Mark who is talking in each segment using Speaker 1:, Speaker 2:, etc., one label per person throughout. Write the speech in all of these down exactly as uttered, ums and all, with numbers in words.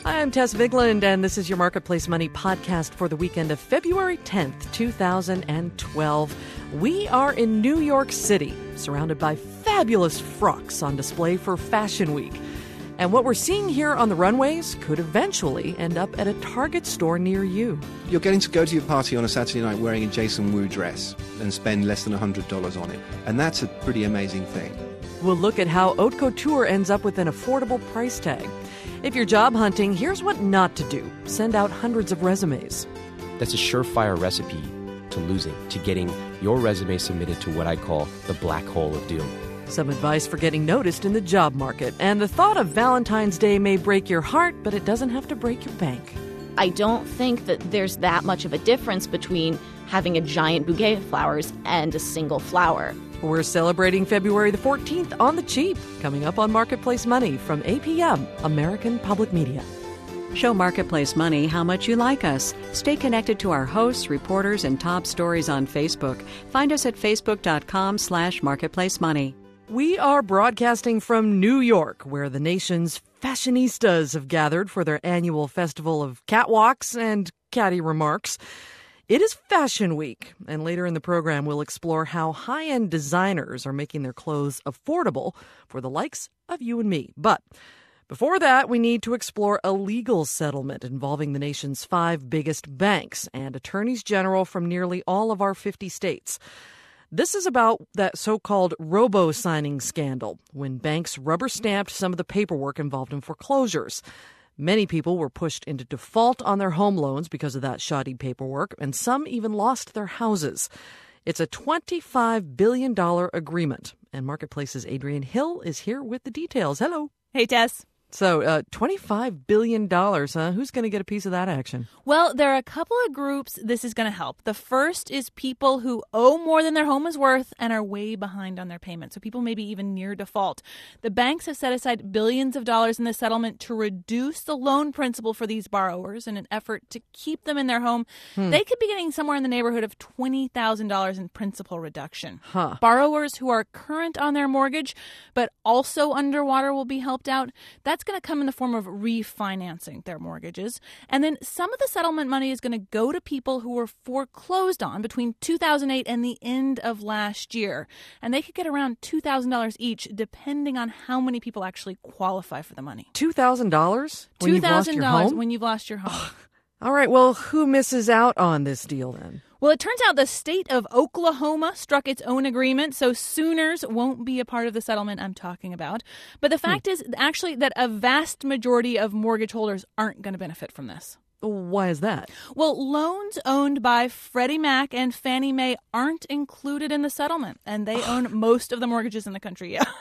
Speaker 1: Hi, I'm Tess Vigland, and this is your Marketplace Money podcast for the weekend of February tenth, two thousand twelve. We are in New York City, surrounded by fabulous frocks on display for Fashion Week. And what we're seeing here on the runways could eventually end up at a Target store near you.
Speaker 2: You're getting to go to your party on a Saturday night wearing a Jason Wu dress and spend less than one hundred dollars on it. And that's a pretty amazing thing.
Speaker 1: We'll look at how haute couture ends up with an affordable price tag. If you're job hunting, here's what not to do. Send out hundreds of resumes.
Speaker 3: That's a surefire recipe to losing, to getting your resume submitted to what I call the black hole of doom.
Speaker 1: Some advice for getting noticed in the job market. And the thought of Valentine's Day may break your heart, but it doesn't have to break your bank.
Speaker 4: I don't think that there's that much of a difference between having a giant bouquet of flowers and a single flower.
Speaker 1: We're celebrating February the fourteenth on the cheap, coming up on Marketplace Money from A P M, American Public Media.
Speaker 5: Show Marketplace Money how much you like us. Stay connected to our hosts, reporters, and top stories on Facebook. Find us at facebook.com slash marketplace money.
Speaker 1: We are broadcasting from New York, where the nation's fashionistas have gathered for their annual festival of catwalks and catty remarks. It is Fashion Week, and later in the program, we'll explore how high-end designers are making their clothes affordable for the likes of you and me. But before that, we need to explore a legal settlement involving the nation's five biggest banks and attorneys general from nearly all of our fifty states. This is about that so-called robo-signing scandal, when banks rubber-stamped some of the paperwork involved in foreclosures. Many people were pushed into default on their home loans because of that shoddy paperwork, and some even lost their houses. It's a twenty-five billion dollars agreement, and Marketplace's Adrienne Hill is here with the details. Hello.
Speaker 6: Hey, Tess.
Speaker 1: So, uh, twenty-five billion dollars, huh? Who's going to get a piece of that action?
Speaker 6: Well, there are a couple of groups this is going to help. The first is people who owe more than their home is worth and are way behind on their payments. So people maybe even near default. The banks have set aside billions of dollars in the settlement to reduce the loan principal for these borrowers in an effort to keep them in their home. Hmm. They could be getting somewhere in the neighborhood of twenty thousand dollars in principal reduction.
Speaker 1: Huh.
Speaker 6: Borrowers who are current on their mortgage but also underwater will be helped out. That's going to come in the form of refinancing their mortgages. And then some of the settlement money is going to go to people who were foreclosed on between two thousand eight and the end of last year. And they could get around two thousand dollars each, depending on how many people actually qualify for the money.
Speaker 1: two thousand dollars when
Speaker 6: two
Speaker 1: you've lost
Speaker 6: thousand
Speaker 1: your
Speaker 6: dollars
Speaker 1: home?
Speaker 6: when you've lost your home.
Speaker 1: All right, well, who misses out on this deal then?
Speaker 6: Well, it turns out the state of Oklahoma struck its own agreement, so Sooners won't be a part of the settlement I'm talking about. But the fact hmm. is actually that a vast majority of mortgage holders aren't going to benefit from this.
Speaker 1: Why is that?
Speaker 6: Well, loans owned by Freddie Mac and Fannie Mae aren't included in the settlement, and they own most of the mortgages in the country. Yeah.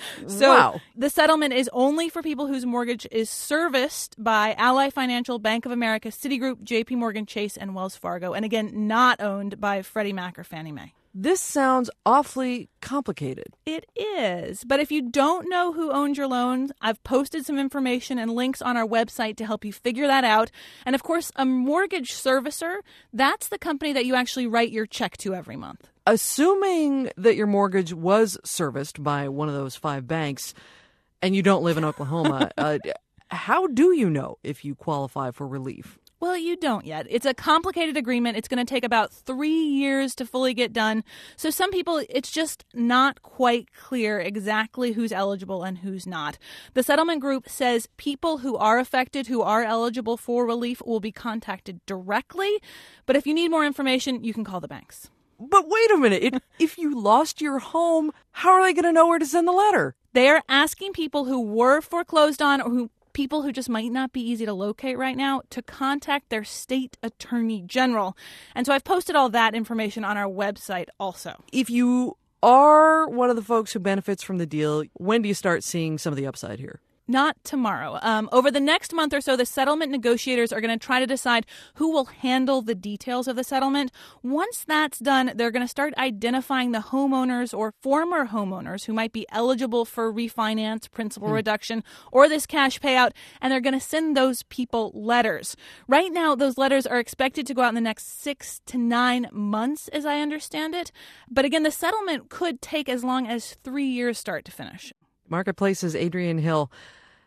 Speaker 6: So
Speaker 1: wow.
Speaker 6: The settlement is only for people whose mortgage is serviced by Ally Financial, Bank of America, Citigroup, J P Morgan Chase, and Wells Fargo, and again, not owned by Freddie Mac or Fannie Mae.
Speaker 1: This sounds awfully complicated.
Speaker 6: It is. But if you don't know who owns your loans, I've posted some information and links on our website to help you figure that out. And of course, a mortgage servicer, that's the company that you actually write your check to every month.
Speaker 1: Assuming that your mortgage was serviced by one of those five banks and you don't live in Oklahoma, uh, how do you know if you qualify for relief?
Speaker 6: Well, you don't yet. It's a complicated agreement. It's going to take about three years to fully get done. So some people, it's just not quite clear exactly who's eligible and who's not. The settlement group says people who are affected, who are eligible for relief, will be contacted directly. But if you need more information, you can call the banks.
Speaker 1: But wait a minute. If, if you lost your home, how are they going to know where to send the letter?
Speaker 6: They're asking people who were foreclosed on or who people who just might not be easy to locate right now to contact their state attorney general. And so I've posted all that information on our website also.
Speaker 1: If you are one of the folks who benefits from the deal, when do you start seeing some of the upside here?
Speaker 6: Not tomorrow. Um, over the next month or so, the settlement negotiators are going to try to decide who will handle the details of the settlement. Once that's done, they're going to start identifying the homeowners or former homeowners who might be eligible for refinance, principal hmm. reduction, or this cash payout, and they're going to send those people letters. Right now, those letters are expected to go out in the next six to nine months, as I understand it. But again, the settlement could take as long as three years start to finish.
Speaker 1: Marketplace's Adrienne Hill.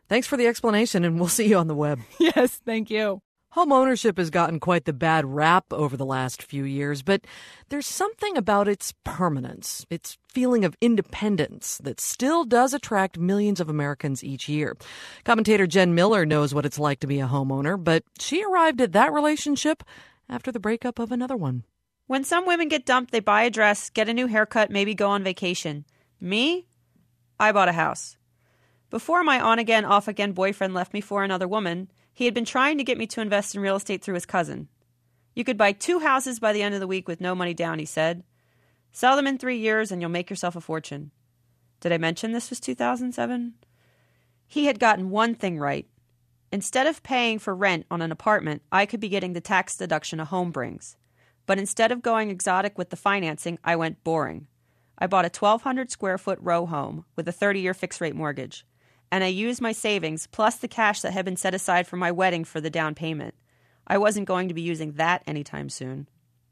Speaker 1: Thanks for the explanation, and we'll see you on the web.
Speaker 6: Yes, thank you.
Speaker 1: Home ownership has gotten quite the bad rap over the last few years, but there's something about its permanence, its feeling of independence, that still does attract millions of Americans each year. Commentator Jen Miller knows what it's like to be a homeowner, but she arrived at that relationship after the breakup of another one.
Speaker 7: When some women get dumped, they buy a dress, get a new haircut, maybe go on vacation. Me? I bought a house. Before my on-again, off-again boyfriend left me for another woman, he had been trying to get me to invest in real estate through his cousin. You could buy two houses by the end of the week with no money down, he said. Sell them in three years and you'll make yourself a fortune. Did I mention this was two thousand seven? He had gotten one thing right. Instead of paying for rent on an apartment, I could be getting the tax deduction a home brings. But instead of going exotic with the financing, I went boring. I bought a twelve hundred square foot row home with a thirty-year fixed-rate mortgage. And I used my savings plus the cash that had been set aside for my wedding for the down payment. I wasn't going to be using that anytime soon.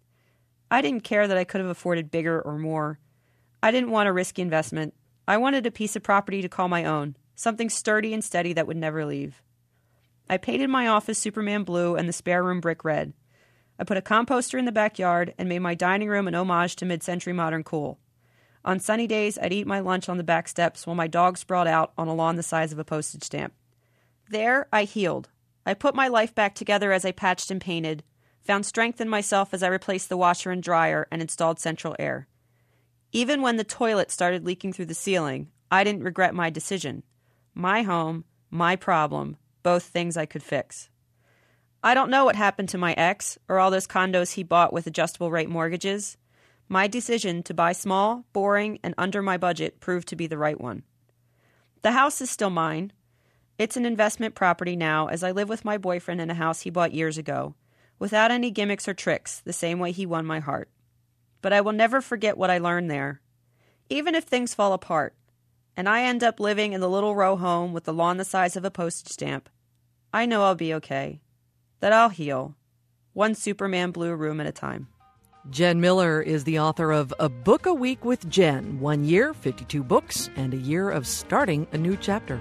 Speaker 7: I didn't care that I could have afforded bigger or more. I didn't want a risky investment. I wanted a piece of property to call my own, something sturdy and steady that would never leave. I painted my office Superman blue and the spare room brick red. I put a composter in the backyard and made my dining room an homage to mid-century modern cool. On sunny days, I'd eat my lunch on the back steps while my dog sprawled out on a lawn the size of a postage stamp. There, I healed. I put my life back together as I patched and painted, found strength in myself as I replaced the washer and dryer and installed central air. Even when the toilet started leaking through the ceiling, I didn't regret my decision. My home, my problem, both things I could fix. I don't know what happened to my ex or all those condos he bought with adjustable rate mortgages. My decision to buy small, boring, and under my budget proved to be the right one. The house is still mine. It's an investment property now as I live with my boyfriend in a house he bought years ago, without any gimmicks or tricks, the same way he won my heart. But I will never forget what I learned there. Even if things fall apart, and I end up living in the little row home with the lawn the size of a postage stamp, I know I'll be okay. That I'll heal. One Superman blue room at a time.
Speaker 1: Jen Miller is the author of A Book a Week with Jen, one year, fifty-two books, and a year of starting a new chapter.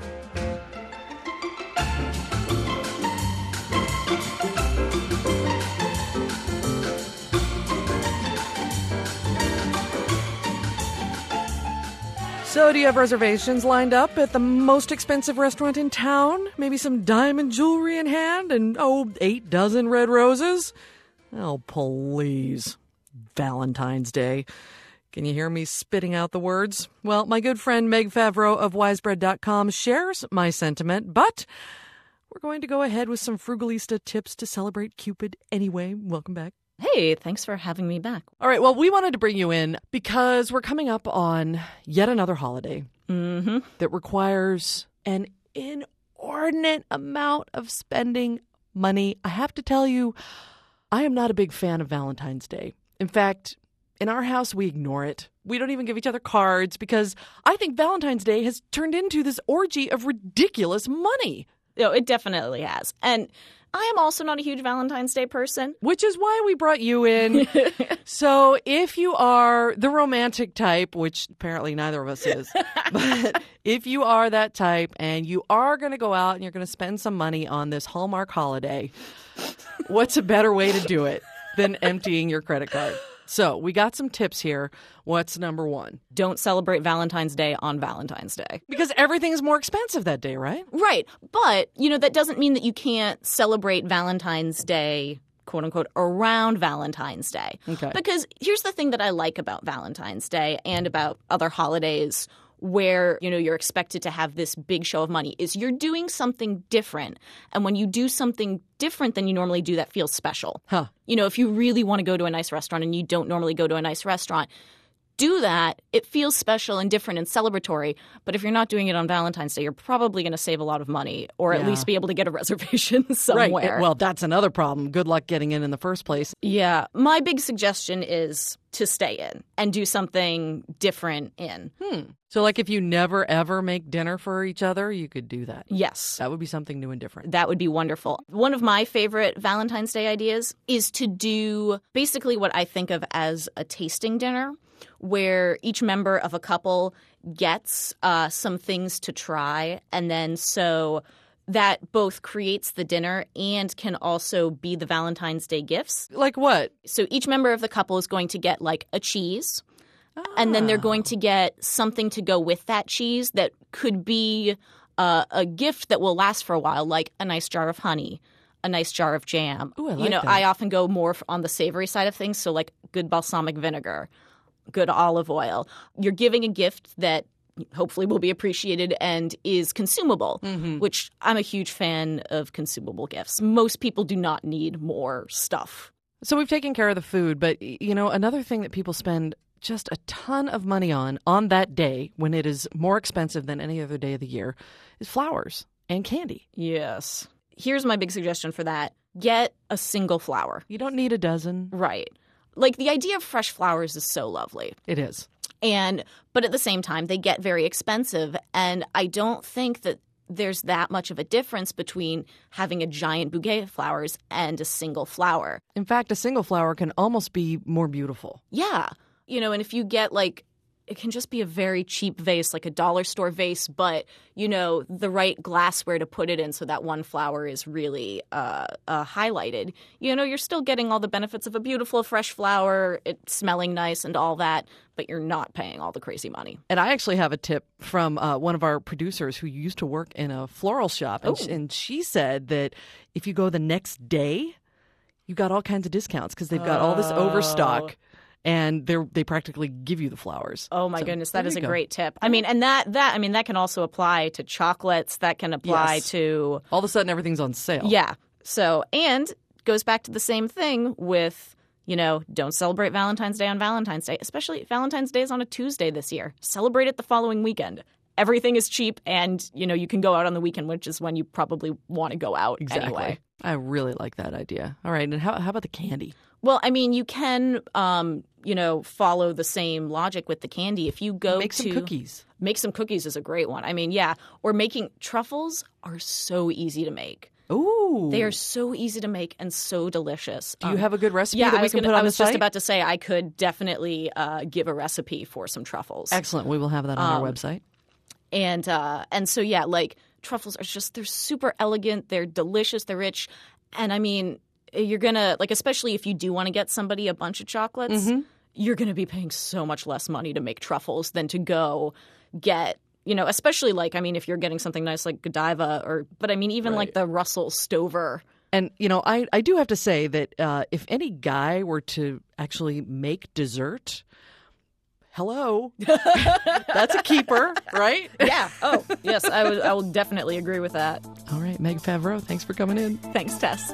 Speaker 1: So do you have reservations lined up at the most expensive restaurant in town? Maybe some diamond jewelry in hand and, oh, eight dozen red roses? Oh, please. Valentine's Day. Can you hear me spitting out the words? Well, my good friend Meg Favreau of wisebread dot com shares my sentiment, but we're going to go ahead with some Frugalista tips to celebrate Cupid anyway. Welcome back.
Speaker 4: Hey, thanks for having me back.
Speaker 1: All right, well, we wanted to bring you in because we're coming up on yet another holiday
Speaker 4: Mm-hmm.
Speaker 1: that requires an inordinate amount of spending money. I have to tell you, I am not a big fan of Valentine's Day. In fact, in our house, we ignore it. We don't even give each other cards because I think Valentine's Day has turned into this orgy of ridiculous money.
Speaker 4: No, it definitely has. And I am also not a huge Valentine's Day person.
Speaker 1: Which is why we brought you in. So if you are the romantic type, which apparently neither of us is, but if you are that type and you are going to go out and you're going to spend some money on this Hallmark holiday, what's a better way to do it than emptying your credit card? So we got some tips here. What's number one?
Speaker 4: Don't celebrate Valentine's Day on Valentine's Day.
Speaker 1: Because everything's more expensive that day, right?
Speaker 4: Right. But, you know, that doesn't mean that you can't celebrate Valentine's Day, quote unquote, around Valentine's Day.
Speaker 1: Okay.
Speaker 4: Because here's the thing that I like about Valentine's Day and about other holidays where, you know, you're expected to have this big show of money is you're doing something different. And when you do something different than you normally do, that feels special.
Speaker 1: Huh.
Speaker 4: You know, if you really want to go to a nice restaurant and you don't normally go to a nice restaurant, do that. It feels special and different and celebratory. But if you're not doing it on Valentine's Day, you're probably going to save a lot of money or at
Speaker 1: Yeah.
Speaker 4: least be able to get a reservation somewhere.
Speaker 1: Right. Well, that's another problem. Good luck getting in in the first place.
Speaker 4: Yeah. My big suggestion is to stay in and do something different in.
Speaker 1: Hmm. So like if you never, ever make dinner for each other, you could do that.
Speaker 4: Yes.
Speaker 1: That would be something new and different.
Speaker 4: That would be wonderful. One of my favorite Valentine's Day ideas is to do basically what I think of as a tasting dinner, where each member of a couple gets uh, some things to try. And then so that both creates the dinner and can also be the Valentine's Day gifts.
Speaker 1: Like what?
Speaker 4: So each member of the couple is going to get like a cheese. And then they're going to get something to go with that cheese that could be uh, a gift that will last for a while, like a nice jar of honey, a nice jar of jam.
Speaker 1: Ooh, I like
Speaker 4: you know,
Speaker 1: that.
Speaker 4: I often go more on the savory side of things, so like good balsamic vinegar, good olive oil. You're giving a gift that hopefully will be appreciated and is consumable,
Speaker 1: Mm-hmm.
Speaker 4: which I'm a huge fan of consumable gifts. Most people do not need more stuff.
Speaker 1: So we've taken care of the food, but, you know, another thing that people spend just a ton of money on on that day when it is more expensive than any other day of the year is flowers and candy.
Speaker 4: Yes. Here's my big suggestion for that. Get a single flower.
Speaker 1: You don't need a dozen.
Speaker 4: Right. Like the idea of fresh flowers is so lovely.
Speaker 1: It is.
Speaker 4: And but at the same time, they get very expensive. And I don't think that there's that much of a difference between having a giant bouquet of flowers and a single flower.
Speaker 1: In fact, a single flower can almost be more beautiful.
Speaker 4: Yeah. You know, and if you get like, it can just be a very cheap vase, like a dollar store vase, but, you know, the right glassware to put it in so that one flower is really uh, uh, highlighted. You know, you're still getting all the benefits of a beautiful fresh flower, it smelling nice and all that, but you're not paying all the crazy money.
Speaker 1: And I actually have a tip from uh, one of our producers who used to work in a floral shop. And, sh- and she said that if you go the next day, you got all kinds of discounts because they've got all this overstock. And they they practically give you the flowers.
Speaker 4: Oh my
Speaker 1: So,
Speaker 4: goodness, that
Speaker 1: there
Speaker 4: is
Speaker 1: you
Speaker 4: a
Speaker 1: go.
Speaker 4: great tip. I mean, and that that I mean that can also apply to chocolates. That can apply
Speaker 1: Yes.
Speaker 4: to
Speaker 1: All of a sudden, everything's on sale.
Speaker 4: yeah. So and goes back to the same thing with, you know, don't celebrate Valentine's Day on Valentine's Day, especially Valentine's Day is on a Tuesday this year. Celebrate it the following weekend. Everything is cheap, and you know you can go out on the weekend, which is when you probably want to go out
Speaker 1: Exactly.
Speaker 4: anyway.
Speaker 1: I really like that idea. All right, and how how about the candy?
Speaker 4: Well, I mean, you can, um, you know, follow the same logic with the candy. If you go
Speaker 1: Make
Speaker 4: to
Speaker 1: some cookies.
Speaker 4: Make some cookies is a great one. I mean, yeah. Or making truffles are so easy to make.
Speaker 1: Ooh.
Speaker 4: They are so easy to make and so delicious.
Speaker 1: Do you
Speaker 4: Um,
Speaker 1: have a good recipe
Speaker 4: yeah,
Speaker 1: that
Speaker 4: I
Speaker 1: we
Speaker 4: was,
Speaker 1: can
Speaker 4: gonna,
Speaker 1: put on
Speaker 4: I was
Speaker 1: the
Speaker 4: just
Speaker 1: site?
Speaker 4: about to say I could definitely uh, give a recipe for some truffles.
Speaker 1: Excellent. We will have that on
Speaker 4: Um,
Speaker 1: our website.
Speaker 4: And uh, and so yeah, like truffles are just they're super elegant, they're delicious, they're rich, and I mean you're gonna like especially if you do want to get somebody a bunch of chocolates,
Speaker 1: Mm-hmm.
Speaker 4: you're gonna be paying so much less money to make truffles than to go get. You know, especially like I mean, if you're getting something nice like Godiva, or but I mean even like the Russell Stover.
Speaker 1: And, you know, I, I do have to say that uh, if any guy were to actually make dessert, hello, that's a keeper, right?
Speaker 4: Yeah. Oh, yes. I would. I will definitely agree with that.
Speaker 1: All right, Meg Favreau, thanks for coming in.
Speaker 4: Thanks, Tess.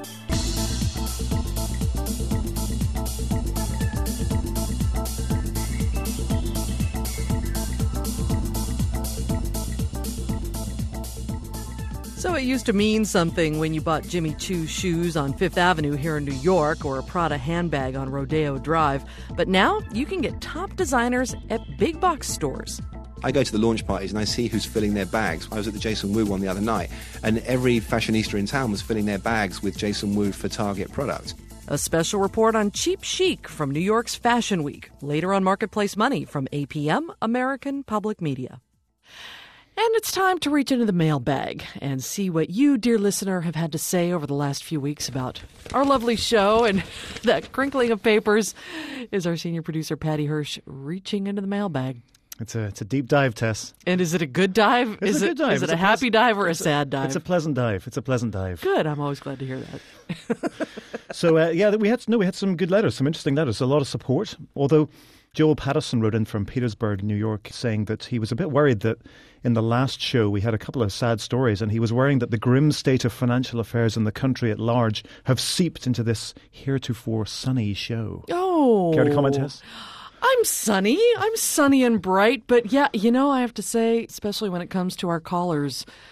Speaker 1: So it used to mean something when you bought Jimmy Choo's shoes on Fifth Avenue here in New York or a Prada handbag on Rodeo Drive. But now you can get top designers at big box stores.
Speaker 2: I go to the launch parties and I see who's filling their bags. I was at the Jason Wu one the other night, and every fashionista in town was filling their bags with Jason Wu for Target products.
Speaker 1: A special report on cheap chic from New York's Fashion Week. Later on Marketplace Money from A P M, American Public Media. And it's time to reach into the mailbag and see what you, dear listener, have had to say over the last few weeks about our lovely show. And that crinkling of papers is our senior producer, Patty Hirsch, reaching into the mailbag.
Speaker 8: It's a it's a deep dive, Tess.
Speaker 1: And is it a good dive?
Speaker 8: It's
Speaker 1: is
Speaker 8: a
Speaker 1: it,
Speaker 8: good dive.
Speaker 1: Is it
Speaker 8: It's
Speaker 1: a,
Speaker 8: a
Speaker 1: happy
Speaker 8: pleas-
Speaker 1: dive or a
Speaker 8: it's a-
Speaker 1: sad dive?
Speaker 8: It's a pleasant dive. It's a pleasant dive.
Speaker 1: Good. I'm always glad to hear that.
Speaker 8: So uh, yeah, we had no, we had some good letters, some interesting letters, a lot of support. Although Joel Patterson wrote in from Petersburg, New York, saying that he was a bit worried that in the last show we had a couple of sad stories, and he was worrying that the grim state of financial affairs in the country at large have seeped into this heretofore sunny show.
Speaker 1: Oh.
Speaker 8: Care to comment, Tess?
Speaker 1: I'm sunny. I'm sunny and bright. But yeah, you know, I have to say, especially when it comes to our callers,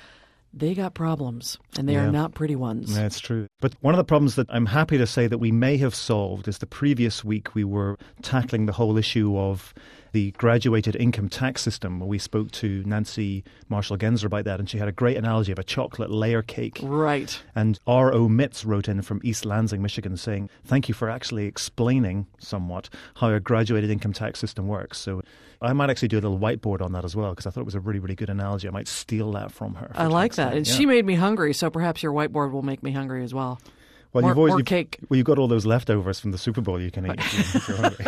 Speaker 1: they got problems, and they
Speaker 8: Yeah.
Speaker 1: are not pretty ones.
Speaker 8: That's true. But one of the problems that I'm happy to say that we may have solved is the previous week we were tackling the whole issue of the graduated income tax system. We spoke to Nancy Marshall-Genzer about that, and she had a great analogy of a chocolate layer cake.
Speaker 1: Right.
Speaker 8: And R O. Mitz wrote in from East Lansing, Michigan, saying, thank you for actually explaining somewhat how a graduated income tax system works. So I might actually do a little whiteboard on that as well, because I thought it was a really, really good analogy. I might steal that from her.
Speaker 1: I like that.
Speaker 8: time.
Speaker 1: And
Speaker 8: Yeah.
Speaker 1: she made me hungry, so perhaps your whiteboard will make me hungry as well.
Speaker 8: Well,
Speaker 1: more,
Speaker 8: you've always,
Speaker 1: more
Speaker 8: you've,
Speaker 1: cake.
Speaker 8: Well, you've got all those leftovers from the Super Bowl you can eat if you're hungry.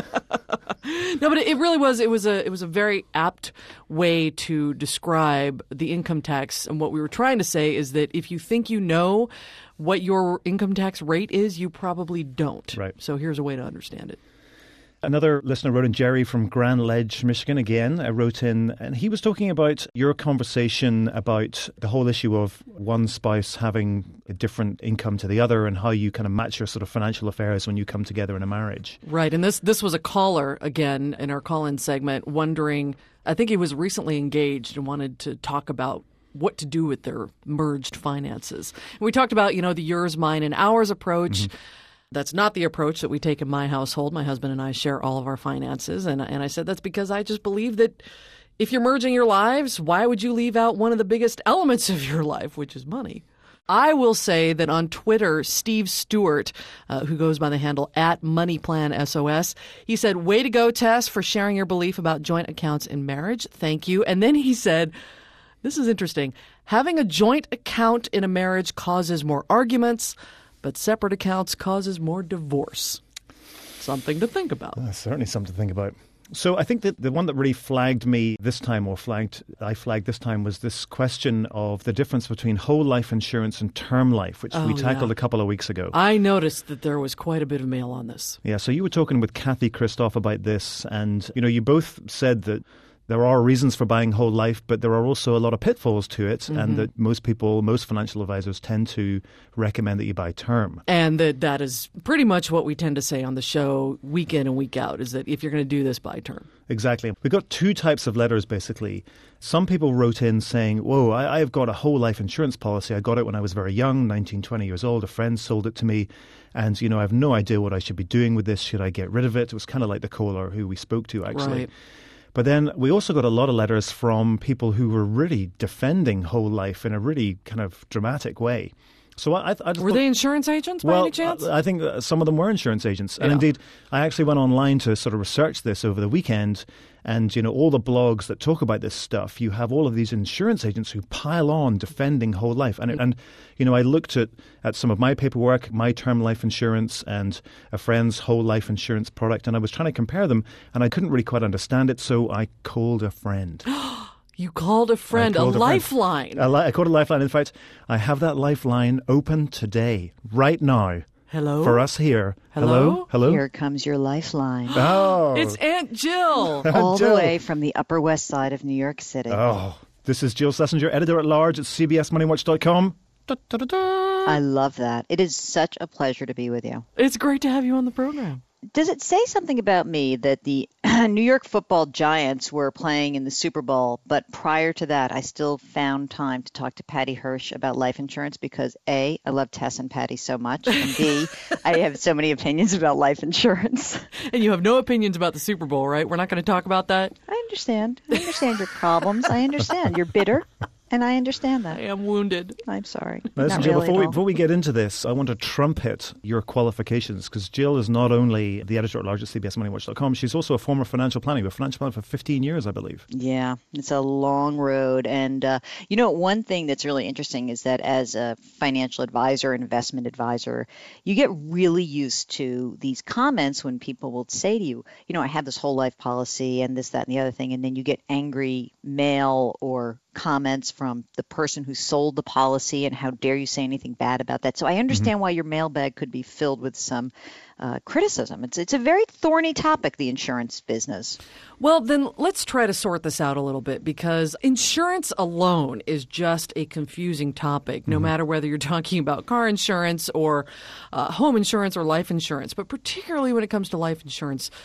Speaker 1: No, but it really was. It was a. It was a very apt way to describe the income tax. And what we were trying to say is that if you think you know what your income tax rate is, you probably don't.
Speaker 8: Right.
Speaker 1: So here's a way to understand it.
Speaker 8: Another listener wrote in, Jerry from Grand Ledge, Michigan, again, uh, wrote in, and he was talking about your conversation about the whole issue of one spouse having a different income to the other and how you kind of match your sort of financial affairs when you come together in a marriage.
Speaker 1: Right. And this this was a caller, again, in our call-in segment, wondering, I think he was recently engaged and wanted to talk about what to do with their merged finances. And we talked about, you know, the yours, mine, and ours approach. Mm-hmm. That's not the approach that we take in my household. My husband and I share all of our finances. And, and I said that's because I just believe that if you're merging your lives, why would you leave out one of the biggest elements of your life, which is money? I will say that on Twitter, Steve Stewart, uh, who goes by the handle at MoneyPlanSOS, he said, way to go, Tess, for sharing your belief about joint accounts in marriage. Thank you. And then he said, this is interesting, having a joint account in a marriage causes more arguments, but separate accounts causes more divorce. Something to think about.
Speaker 8: Uh, certainly something to think about. So I think that the one that really flagged me this time, or flagged, I flagged this time, was this question of the difference between whole life insurance and term life, which
Speaker 1: Oh,
Speaker 8: we tackled
Speaker 1: yeah.
Speaker 8: a couple of weeks ago.
Speaker 1: I noticed that there was quite a bit of mail on this.
Speaker 8: Yeah, so you were talking with Kathy Christoph about this, and you know, you both said that there are reasons for buying whole life, but there are also a lot of pitfalls to it, mm-hmm. and that most people, most financial advisors tend to recommend that you buy term.
Speaker 1: And that that is pretty much what we tend to say on the show week in and week out, is that if you're going to do this, buy term.
Speaker 8: Exactly. We got two types of letters, basically. Some people wrote in saying, whoa, I, I've got a whole life insurance policy. I got it when I was very young, nineteen, twenty years old. A friend sold it to me. And, you know, I have no idea what I should be doing with this. Should I get rid of it? It was kind of like the caller who we spoke to, actually.
Speaker 1: Right.
Speaker 8: But then we also got a lot of letters from people who were really defending whole life in a really kind of dramatic way. So I, I just
Speaker 1: Were
Speaker 8: thought,
Speaker 1: they insurance agents by
Speaker 8: well,
Speaker 1: any chance?
Speaker 8: I, I think that some of them were insurance agents. And
Speaker 1: Yeah.
Speaker 8: indeed, I actually went online to sort of research this over the weekend. And, you know, all the blogs that talk about this stuff, you have all of these insurance agents who pile on defending whole life. And, and you know, I looked at, at some of my paperwork, my term life insurance and a friend's whole life insurance product, and I was trying to compare them, and I couldn't really quite understand it, so I called a friend.
Speaker 1: You called a friend,
Speaker 8: I called
Speaker 1: a
Speaker 8: a friend.
Speaker 1: lifeline.
Speaker 8: I, li- I called a lifeline. In fact, I have that lifeline open today, right now.
Speaker 1: Hello?
Speaker 8: For us here.
Speaker 1: Hello?
Speaker 8: Hello?
Speaker 9: Here comes your lifeline.
Speaker 8: Oh.
Speaker 1: It's Aunt Jill.
Speaker 9: All
Speaker 8: Jill.
Speaker 9: the way from the Upper West Side of New York City.
Speaker 8: Oh. This is Jill Schlesinger, editor-at-large at C B S Money Watch dot com. Da, da, da, da.
Speaker 9: I love that. It is such a pleasure to be with you.
Speaker 1: It's great to have you on the program.
Speaker 9: Does it say something about me that the New York football Giants were playing in the Super Bowl, but prior to that, I still found time to talk to Patty Hirsch about life insurance because A, I love Tess and Patty so much, and B, I have so many opinions about life insurance.
Speaker 1: And you have no opinions about the Super Bowl, right? We're not going to talk about that?
Speaker 9: I understand. I understand your problems. I understand. You're bitter. And I understand that.
Speaker 1: I am wounded.
Speaker 9: I'm sorry.
Speaker 8: Now, listen,
Speaker 9: Not
Speaker 8: Jill,
Speaker 9: really
Speaker 8: before,
Speaker 9: at
Speaker 8: we,
Speaker 9: all.
Speaker 8: before we get into this, I want to trumpet your qualifications because Jill is not only the editor-at-large at C B S Money Watch dot com, she's also a former financial planner. You were a financial planner for fifteen years, I believe.
Speaker 9: Yeah, it's a long road. And, uh, you know, one thing that's really interesting is that as a financial advisor, investment advisor, you get really used to these comments when people will say to you, you know, I have this whole life policy and this, that, and the other thing. And then you get angry mail or comments from the person who sold the policy and how dare you say anything bad about that. So I understand mm-hmm. why your mailbag could be filled with some uh, criticism. It's it's a very thorny topic, the insurance business.
Speaker 1: Well, then let's try to sort this out a little bit because insurance alone is just a confusing topic, no mm-hmm. matter whether you're talking about car insurance or uh, home insurance or life insurance. But particularly when it comes to life insurance,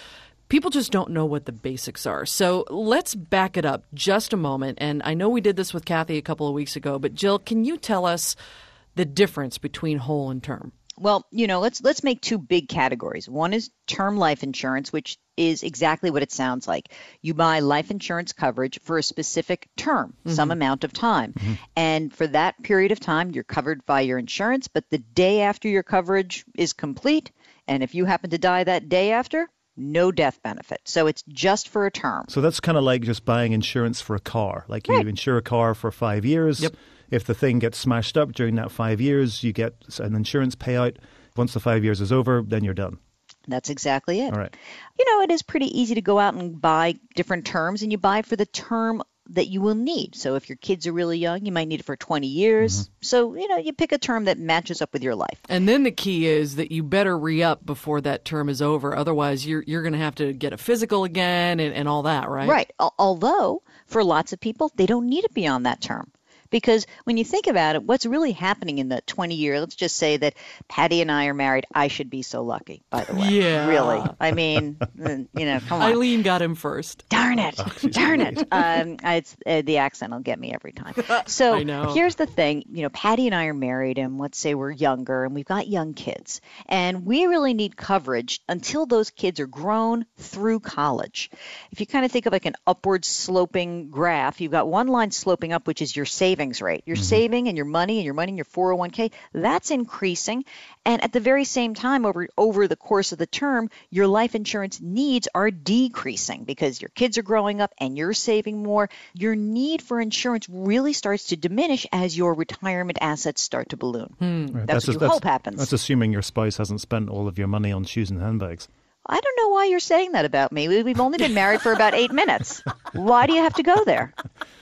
Speaker 1: People just don't know what the basics are. So let's back it up just a moment. And I know we did this with Kathy a couple of weeks ago, but Jill, can you tell us the difference between whole and term?
Speaker 9: Well, you know, let's let's make two big categories. One is term life insurance, which is exactly what it sounds like. You buy life insurance coverage for a specific term, mm-hmm. some amount of time. Mm-hmm. And for that period of time, you're covered by your insurance. But the day after your coverage is complete, and if you happen to die that day after, no death benefit. So it's just for a term.
Speaker 8: So that's kind of like just buying insurance for a car. Like
Speaker 9: right.
Speaker 8: you insure a car for five years.
Speaker 1: Yep.
Speaker 8: If the thing gets smashed up during that five years, you get an insurance payout. Once the five years is over, then you're done.
Speaker 9: That's exactly it.
Speaker 8: All right.
Speaker 9: You know, it is pretty easy to go out and buy different terms, and you buy for the term that you will need. So if your kids are really young, you might need it for twenty years. Mm-hmm. So, you know, you pick a term that matches up with your life.
Speaker 1: And then the key is that you better re-up before that term is over. Otherwise, you're you're going to have to get a physical again and, and all that, right?
Speaker 9: Right. Although, for lots of people, they don't need it beyond that term. Because when you think about it, what's really happening in the twenty year, let's just say that Patty and I are married. I should be so lucky, by the way.
Speaker 1: Yeah.
Speaker 9: Really. I mean, you know, come on.
Speaker 1: Eileen got him first.
Speaker 9: Darn it. Darn it. Um, it's, uh, the accent will get me every time. So
Speaker 1: I know.
Speaker 9: Here's the thing. You know, Patty and I are married, and let's say we're younger, and we've got young kids. And we really need coverage until those kids are grown through college. If you kind of think of like an upward sloping graph, you've got one line sloping up, which is your savings rate. You're mm-hmm. saving and your money and your money in your four oh one k, that's increasing. And at the very same time, over, over the course of the term, your life insurance needs are decreasing because your kids are growing up and you're saving more. Your need for insurance really starts to diminish as your retirement assets start to balloon.
Speaker 1: Hmm.
Speaker 8: Right.
Speaker 9: That's, that's what
Speaker 8: a,
Speaker 9: you
Speaker 8: that's,
Speaker 9: hope happens.
Speaker 8: That's assuming your spouse hasn't spent all of your money on shoes and handbags.
Speaker 9: I don't know why you're saying that about me. We've only been married for about eight minutes. Why do you have to go there?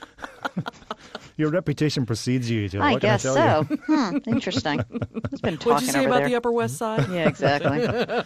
Speaker 8: Your reputation precedes you, Jill.
Speaker 9: I
Speaker 8: what
Speaker 9: guess
Speaker 8: can I tell
Speaker 9: so. Hmm, interesting. Who's been talking
Speaker 1: What'd you say
Speaker 9: over
Speaker 1: about
Speaker 9: there?
Speaker 1: the Upper West Side?
Speaker 9: Yeah, exactly.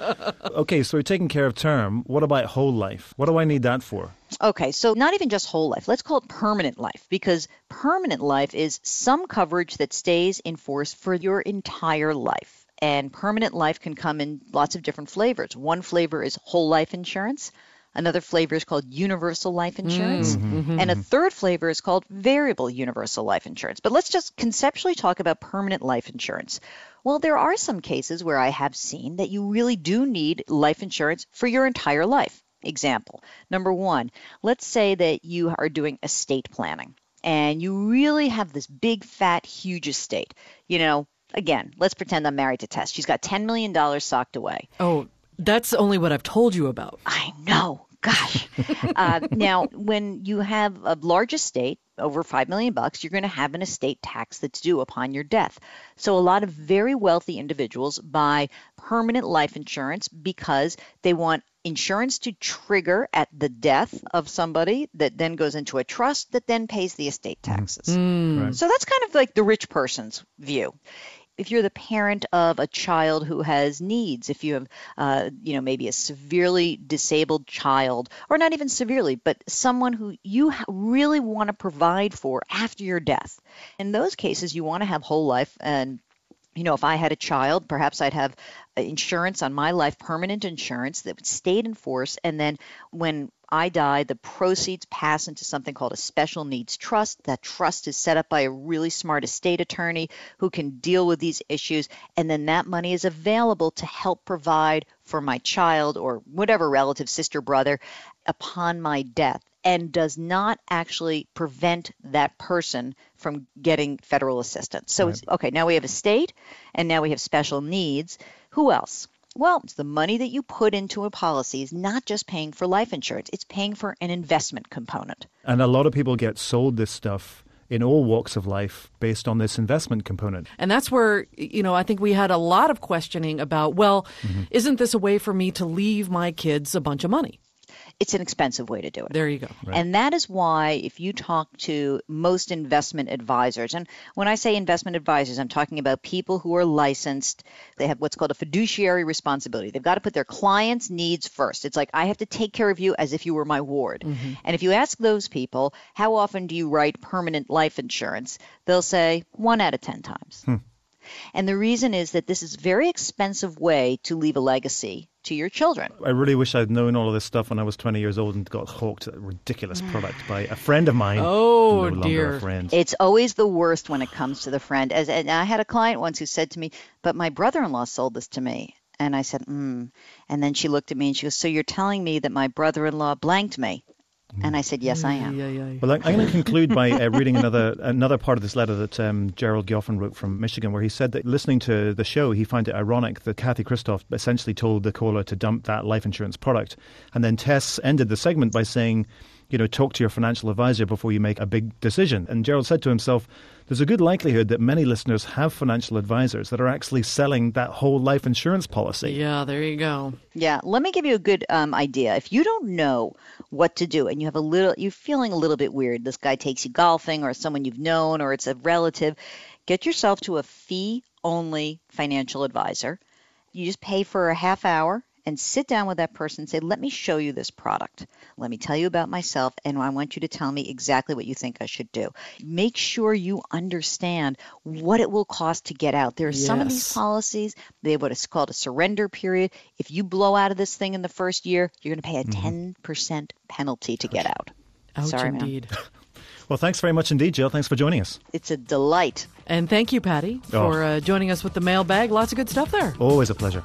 Speaker 8: Okay, so we're taking care of term. What about whole life? What do I need that for?
Speaker 9: Okay, so not even just whole life. Let's call it permanent life, because permanent life is some coverage that stays in force for your entire life. And permanent life can come in lots of different flavors. One flavor is whole life insurance. Another flavor is called universal life insurance.
Speaker 1: Mm-hmm.
Speaker 9: And a third flavor is called variable universal life insurance. But let's just conceptually talk about permanent life insurance. Well, there are some cases where I have seen that you really do need life insurance for your entire life. Example, number one, let's say that you are doing estate planning and you really have this big, fat, huge estate. You know, again, let's pretend I'm married to Tess. She's got ten million dollars socked away.
Speaker 1: Oh, that's only what I've told you about.
Speaker 9: I know. Gosh. uh, now, when you have a large estate, over five million bucks, you're going to have an estate tax that's due upon your death. So a lot of very wealthy individuals buy permanent life insurance because they want insurance to trigger at the death of somebody that then goes into a trust that then pays the estate taxes.
Speaker 1: Mm.
Speaker 8: Right.
Speaker 9: So that's kind of like the rich person's view. If you're the parent of a child who has needs, if you have, uh, you know, maybe a severely disabled child, or not even severely, but someone who you really want to provide for after your death, in those cases, you want to have whole life. And, you know, if I had a child, perhaps I'd have insurance on my life, permanent insurance that stayed in force. And then when I die, the proceeds pass into something called a special needs trust. That trust is set up by a really smart estate attorney who can deal with these issues. And then that money is available to help provide for my child or whatever relative, sister, brother, upon my death, and does not actually prevent that person from getting federal assistance. So,
Speaker 8: Right.
Speaker 9: it's okay, now we have estate, and now we have special needs. Who else? Well, it's the money that you put into a policy is not just paying for life insurance. It's paying for an investment component.
Speaker 8: And a lot of people get sold this stuff in all walks of life based on this investment component.
Speaker 1: And that's where, you know, I think we had a lot of questioning about, well, mm-hmm. isn't this a way for me to leave my kids a bunch of money?
Speaker 9: It's an expensive way to do it.
Speaker 1: There you go.
Speaker 8: Right.
Speaker 9: And that is why if you talk to most investment advisors, and when I say investment advisors, I'm talking about people who are licensed. They have what's called a fiduciary responsibility. They've got to put their clients' needs first. It's like, I have to take care of you as if you were my ward. Mm-hmm. And if you ask those people, how often do you write permanent life insurance? They'll say one out of ten times. Hmm. And the reason is that this is a very expensive way to leave a legacy to your children.
Speaker 8: I really wish I'd known all of this stuff when I was twenty years old and got hawked a ridiculous product by a friend of mine.
Speaker 1: Oh,
Speaker 8: no
Speaker 1: dear.
Speaker 8: longer a friend.
Speaker 9: It's always the worst when it comes to the friend. As and I had a client once who said to me, but my brother-in-law sold this to me. And I said, hmm. And then she looked at me and she goes, so you're telling me that my brother-in-law blanked me? And I said, yes, I am.
Speaker 1: Yeah, yeah, yeah.
Speaker 8: Well, I'm going to conclude by uh, reading another another part of this letter that um, Gerald Goffin wrote from Michigan, where he said that listening to the show, he found it ironic that Kathy Christoph essentially told the caller to dump that life insurance product. And then Tess ended the segment by saying, you know, talk to your financial advisor before you make a big decision. And Gerald said to himself, there's a good likelihood that many listeners have financial advisors that are actually selling that whole life insurance policy.
Speaker 1: Yeah, there you go.
Speaker 9: Yeah, let me give you a good um, idea. If you don't know what to do and you have a little, you're feeling a little bit weird, this guy takes you golfing or someone you've known or it's a relative, get yourself to a fee-only financial advisor. You just pay for a half hour and sit down with that person and say, let me show you this product. Let me tell you about myself, and I want you to tell me exactly what you think I should do. Make sure you understand what it will cost to get out. There are some of these
Speaker 1: Yes.
Speaker 9: policies, they have what is called a surrender period. If you blow out of this thing in the first year, you're going to pay a ten percent penalty to get out.
Speaker 1: Ouch,
Speaker 9: Sorry, ma'am.
Speaker 1: indeed.
Speaker 8: Well, thanks very much indeed, Jill. Thanks for joining us.
Speaker 9: It's a delight.
Speaker 1: And thank you, Patty,
Speaker 8: Oh.
Speaker 1: for uh, joining us with the mailbag. Lots of good stuff there.
Speaker 8: Always a pleasure.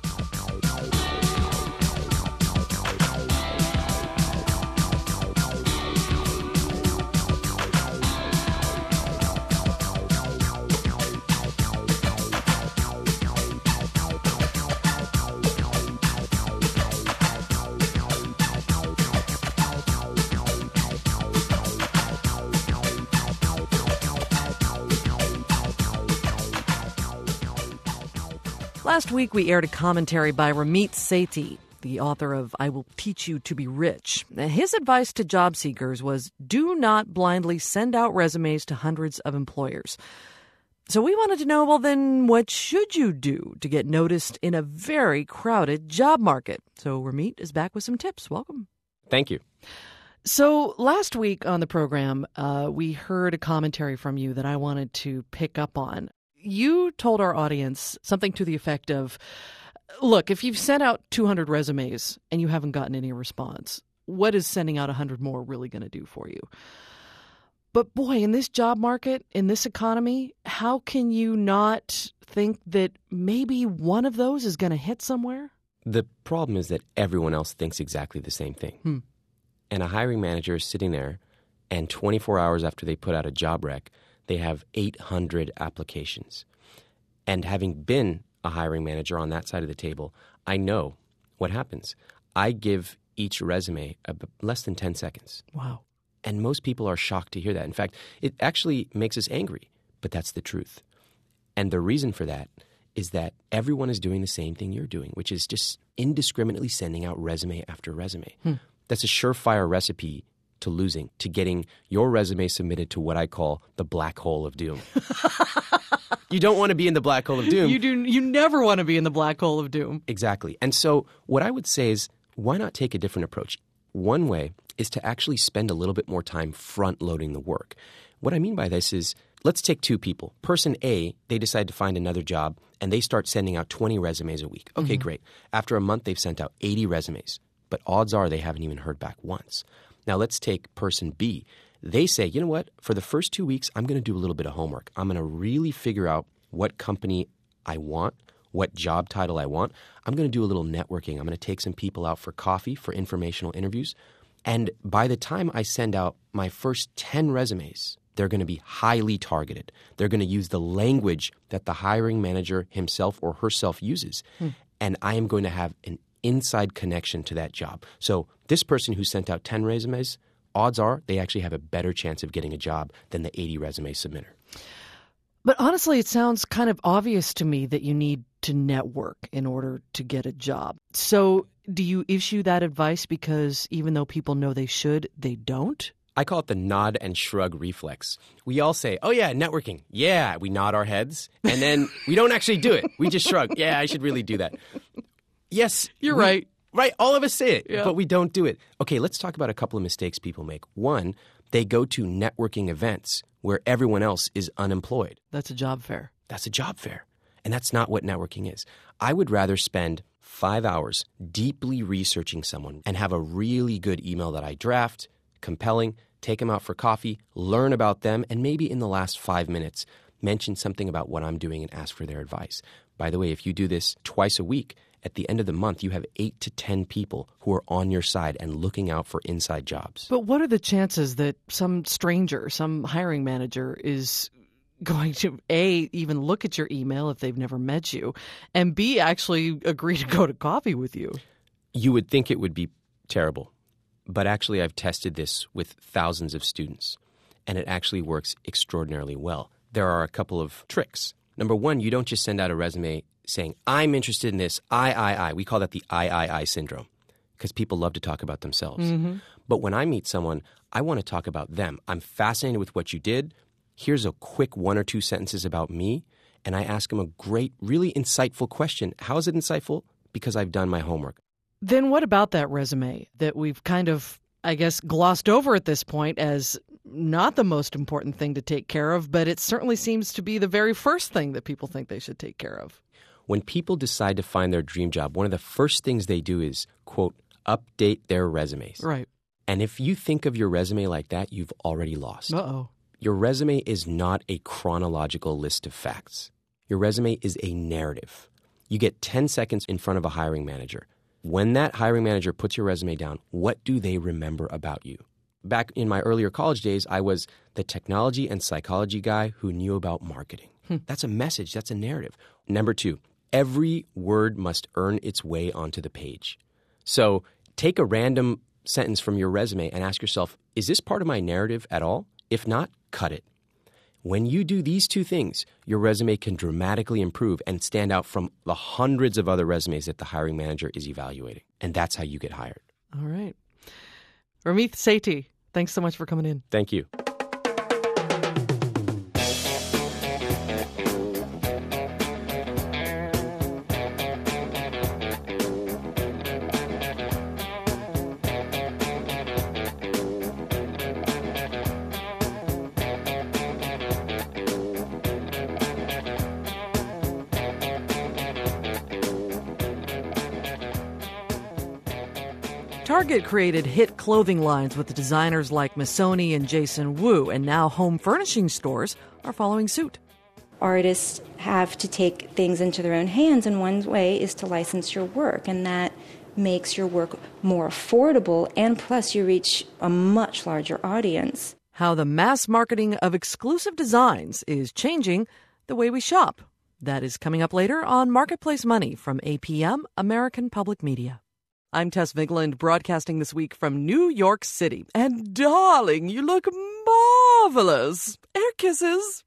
Speaker 1: Last week, we aired a commentary by Ramit Sethi, the author of I Will Teach You to Be Rich. His advice to job seekers was do not blindly send out resumes to hundreds of employers. So we wanted to know, well, then what should you do to get noticed in a very crowded job market? So Ramit is back with some tips. Welcome.
Speaker 3: Thank you.
Speaker 1: So last week on the program, uh, we heard a commentary from you that I wanted to pick up on. You told our audience something to the effect of, look, if you've sent out two hundred resumes and you haven't gotten any response, what is sending out one hundred more really going to do for you? But boy, in this job market, in this economy, how can you not think that maybe one of those is going to hit somewhere?
Speaker 3: The problem is that everyone else thinks exactly the same thing.
Speaker 1: Hmm.
Speaker 3: And a hiring manager is sitting there, and twenty-four hours after they put out a job rec, they have eight hundred applications. And having been a hiring manager on that side of the table, I know what happens. I give each resume a, less than ten seconds.
Speaker 1: Wow.
Speaker 3: And most people are shocked to hear that. In fact, it actually makes us angry, but that's the truth. And the reason for that is that everyone is doing the same thing you're doing, which is just indiscriminately sending out resume after resume.
Speaker 1: Hmm.
Speaker 3: That's a surefire recipe to losing, to getting your resume submitted to what I call the black hole of doom. You don't want to be in the black hole of doom.
Speaker 1: You do. You never want to be in the black hole of doom.
Speaker 3: Exactly. And so what I would say is, why not take a different approach? One way is to actually spend a little bit more time front-loading the work. What I mean by this is, let's take two people. Person A, they decide to find another job, and they start sending out twenty resumes a week. Okay, mm-hmm. Great. After a month, they've sent out eighty resumes, but odds are they haven't even heard back once. Now, let's take person B. They say, you know what? For the first two weeks, I'm going to do a little bit of homework. I'm going to really figure out what company I want, what job title I want. I'm going to do a little networking. I'm going to take some people out for coffee, for informational interviews. And by the time I send out my first ten resumes, they're going to be highly targeted. They're going to use the language that the hiring manager himself or herself uses. Hmm. And I am going to have an inside connection to that job. So this person who sent out ten resumes, odds are they actually have a better chance of getting a job than the eighty resume submitter.
Speaker 1: But honestly, it sounds kind of obvious to me that you need to network in order to get a job. So do you issue that advice because even though people know they should, they don't?
Speaker 3: I call it the nod and shrug reflex. We all say, oh, yeah, networking. Yeah, we nod our heads, and then we don't actually do it. We just shrug. Yeah, I should really do that. Yes.
Speaker 1: You're
Speaker 3: we,
Speaker 1: right.
Speaker 3: Right. All of us say it,
Speaker 1: yeah.
Speaker 3: but we don't do it. Okay, let's talk about a couple of mistakes people make. One, they go to networking events where everyone else is unemployed.
Speaker 1: That's a job fair.
Speaker 3: That's a job fair. And that's not what networking is. I would rather spend five hours deeply researching someone and have a really good email that I draft, compelling, take them out for coffee, learn about them, and maybe in the last five minutes, mention something about what I'm doing and ask for their advice. By the way, if you do this twice a week, at the end of the month, you have eight to ten people who are on your side and looking out for inside jobs.
Speaker 1: But what are the chances that some stranger, some hiring manager is going to, A, even look at your email if they've never met you, and B, actually agree to go to coffee with you?
Speaker 3: You would think it would be terrible. But actually, I've tested this with thousands of students, and it actually works extraordinarily well. There are a couple of tricks. Number one, you don't just send out a resume saying, I'm interested in this, I, I, I. We call that the I, I, I syndrome, because people love to talk about themselves. Mm-hmm. But when I meet someone, I want to talk about them. I'm fascinated with what you did. Here's a quick one or two sentences about me, and I ask them a great, really insightful question. How is it insightful? Because I've done my homework.
Speaker 1: Then what about that resume that we've kind of, I guess, glossed over at this point as not the most important thing to take care of, but it certainly seems to be the very first thing that people think they should take care of?
Speaker 3: When people decide to find their dream job, one of the first things they do is, quote, update their resumes.
Speaker 1: Right.
Speaker 3: And if you think of your resume like that, you've already lost.
Speaker 1: Uh-oh.
Speaker 3: Your resume is not a chronological list of facts. Your resume is a narrative. You get ten seconds in front of a hiring manager. When that hiring manager puts your resume down, what do they remember about you? Back in my earlier college days, I was the technology and psychology guy who knew about marketing. Hmm. That's a message. That's a narrative. Number two, every word must earn its way onto the page. So take a random sentence from your resume and ask yourself, is this part of my narrative at all? If not, cut it. When you do these two things, your resume can dramatically improve and stand out from the hundreds of other resumes that the hiring manager is evaluating. And that's how you get hired.
Speaker 1: All right. Ramit Sethi, thanks so much for coming in.
Speaker 3: Thank you.
Speaker 1: Target created hit clothing lines with designers like Missoni and Jason Wu, and now home furnishing stores are following suit.
Speaker 10: Artists have to take things into their own hands, and one way is to license your work, and that makes your work more affordable, and plus you reach a much larger audience.
Speaker 1: How the mass marketing of exclusive designs is changing the way we shop. That is coming up later on Marketplace Money from A P M, American Public Media. I'm Tess Vigland, broadcasting this week from New York City. And darling, you look marvelous. Air kisses.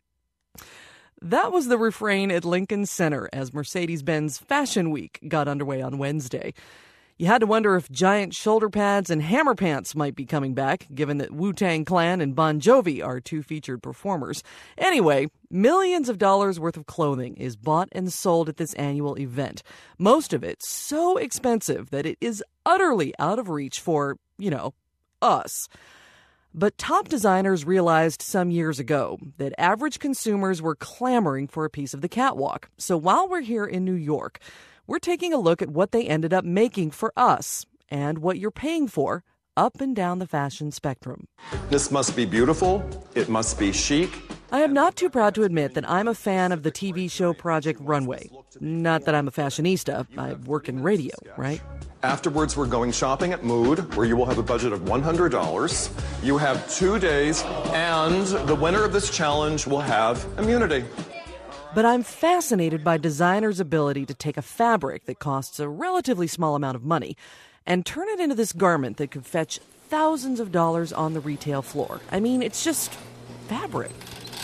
Speaker 1: That was the refrain at Lincoln Center as Mercedes-Benz Fashion Week got underway on Wednesday. You had to wonder if giant shoulder pads and hammer pants might be coming back, given that Wu-Tang Clan and Bon Jovi are two featured performers. Anyway, millions of dollars worth of clothing is bought and sold at this annual event. Most of it so expensive that it is utterly out of reach for, you know, us. But top designers realized some years ago that average consumers were clamoring for a piece of the catwalk. So while we're here in New York, we're taking a look at what they ended up making for us and what you're paying for up and down the fashion spectrum.
Speaker 11: This must be beautiful. It must be chic.
Speaker 1: I am not too proud to admit that I'm a fan of the T V show Project Runway. Not that I'm a fashionista. I work in radio, right?
Speaker 11: Afterwards, we're going shopping at Mood, where you will have a budget of one hundred dollars. You have two days, and the winner of this challenge will have immunity.
Speaker 1: But I'm fascinated by designers' ability to take a fabric that costs a relatively small amount of money and turn it into this garment that could fetch thousands of dollars on the retail floor. I mean, it's just fabric.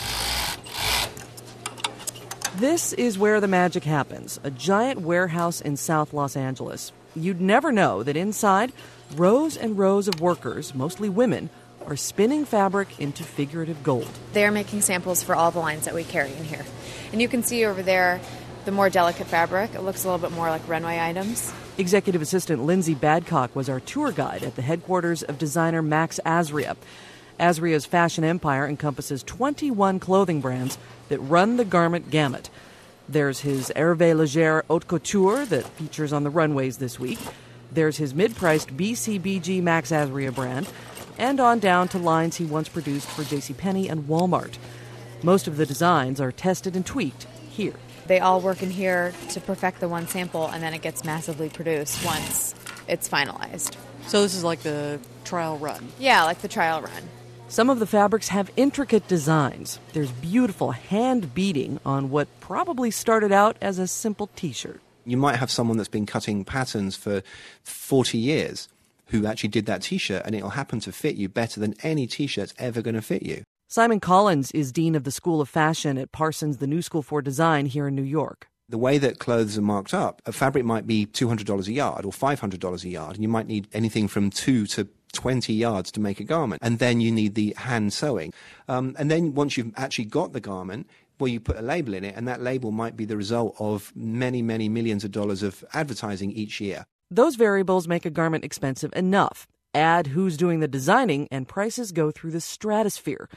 Speaker 1: This is where the magic happens, a giant warehouse in South Los Angeles. You'd never know that inside, rows and rows of workers, mostly women, are spinning fabric into figurative gold.
Speaker 12: They're making samples for all the lines that we carry in here. And you can see over there the more delicate fabric. It looks a little bit more like runway items.
Speaker 1: Executive Assistant Lindsay Badcock was our tour guide at the headquarters of designer Max Azria. Azria's fashion empire encompasses twenty-one clothing brands that run the garment gamut. There's his Hervé Leger haute couture that features on the runways this week. There's his mid-priced B C B G Max Azria brand, and on down to lines he once produced for JCPenney and Walmart. Most of the designs are tested and tweaked here.
Speaker 12: They all work in here to perfect the one sample, and then it gets massively produced once it's finalized.
Speaker 1: So this is like the trial run?
Speaker 12: Yeah, like the trial run.
Speaker 1: Some of the fabrics have intricate designs. There's beautiful hand beading on what probably started out as a simple T-shirt.
Speaker 2: You might have someone that's been cutting patterns for forty years who actually did that T-shirt, and it'll happen to fit you better than any T-shirt's ever going to fit you.
Speaker 1: Simon Collins is Dean of the School of Fashion at Parsons, the New School for Design here in New York.
Speaker 2: The way that clothes are marked up, a fabric might be two hundred dollars a yard or five hundred dollars a yard, and you might need anything from two to twenty yards to make a garment. And then you need the hand sewing. Um, and then once you've actually got the garment, well, you put a label in it, and that label might be the result of many, many millions of dollars of advertising each year.
Speaker 1: Those variables make a garment expensive enough. Add who's doing the designing, and prices go through the stratosphere.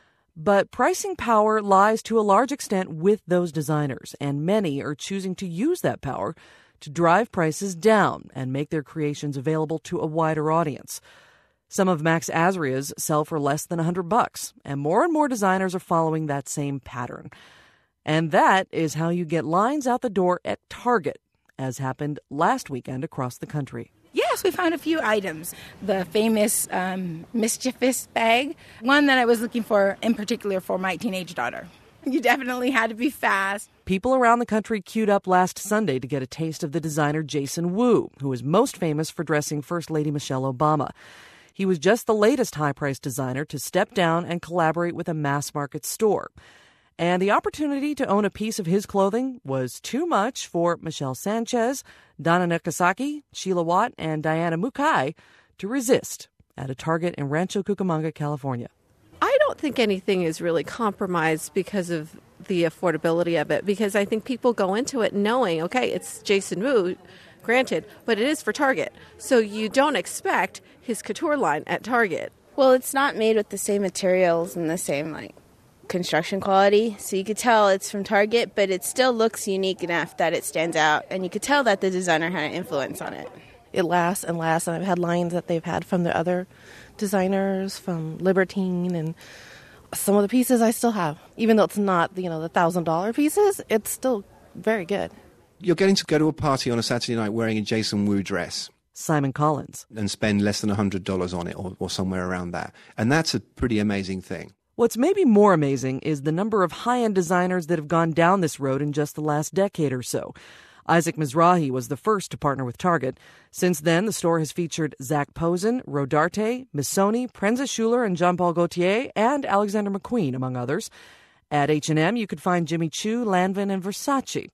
Speaker 1: But pricing power lies to a large extent with those designers, and many are choosing to use that power to drive prices down and make their creations available to a wider audience. Some of Max Azria's sell for less than one hundred bucks, and more and more designers are following that same pattern. And that is how you get lines out the door at Target, as happened last weekend across the country.
Speaker 13: Yes, we found a few items. The famous um, mischievous bag, one that I was looking for in particular for my teenage daughter. You definitely had to be fast.
Speaker 1: People around the country queued up last Sunday to get a taste of the designer Jason Wu, who is most famous for dressing First Lady Michelle Obama. He was just the latest high-priced designer to step down and collaborate with a mass-market store. And the opportunity to own a piece of his clothing was too much for Michelle Sanchez, Donna Nakasaki, Sheila Watt, and Diana Mukai to resist at a Target in Rancho Cucamonga, California.
Speaker 14: I don't think anything is really compromised because of the affordability of it, because I think people go into it knowing, okay, it's Jason Wu, granted, but it is for Target. So you don't expect his couture line at Target.
Speaker 13: Well, it's not made with the same materials and the same, like, construction quality, so you could tell it's from Target, but it still looks unique enough that it stands out, and you could tell that the designer had an influence on it.
Speaker 15: It lasts and lasts, and I've had lines that they've had from the other designers, from Libertine, and some of the pieces I still have. Even though it's not, you know, the one thousand dollars pieces, it's still very good.
Speaker 2: You're getting to go to a party on a Saturday night wearing a Jason Wu dress.
Speaker 1: Simon Collins.
Speaker 2: And spend less than one hundred dollars on it, or, or somewhere around that. And that's a pretty amazing thing.
Speaker 1: What's maybe more amazing is the number of high-end designers that have gone down this road in just the last decade or so. Isaac Mizrahi was the first to partner with Target. Since then, the store has featured Zac Posen, Rodarte, Missoni, Prenza Schuler, and Jean-Paul Gaultier, and Alexander McQueen, among others. At H and M, you could find Jimmy Choo, Lanvin, and Versace.